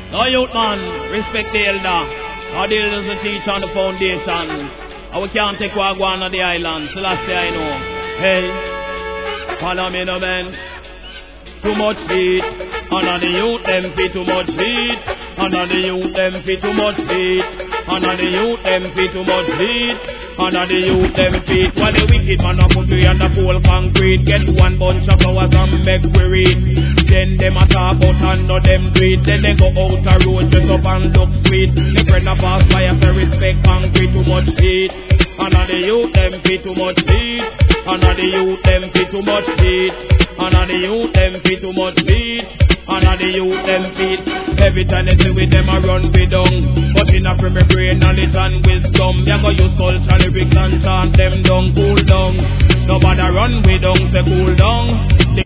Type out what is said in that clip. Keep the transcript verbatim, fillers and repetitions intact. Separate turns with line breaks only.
No youth man, respect the elder. Our the elders will teach on the foundation. And we can't take what go on the island. So last day I know. Hey, follow me no man. Too much heat. And on the youth them feel too much heat. And on the youth them feel too much heat. And on the youth them feel too much heat. And on the youth them feet. While the wicked man a put we on the cold concrete. Get one bunch of flowers and make we read. Then them a talk out and no them tweet. Then they go out a road dress up and look sweet. The friend of pass by us a respect concrete too much heat. And on the youth them feel too much heat. And on the youth them feel too much heat. And on the youth them feel too much heat. And on the youth them feet. Every time they see with them a run with dung. But in a free me brain knowledge and wisdom. Me a go use culture lyrics and chant them down. Cool down. Nobody run with dung, say cool down.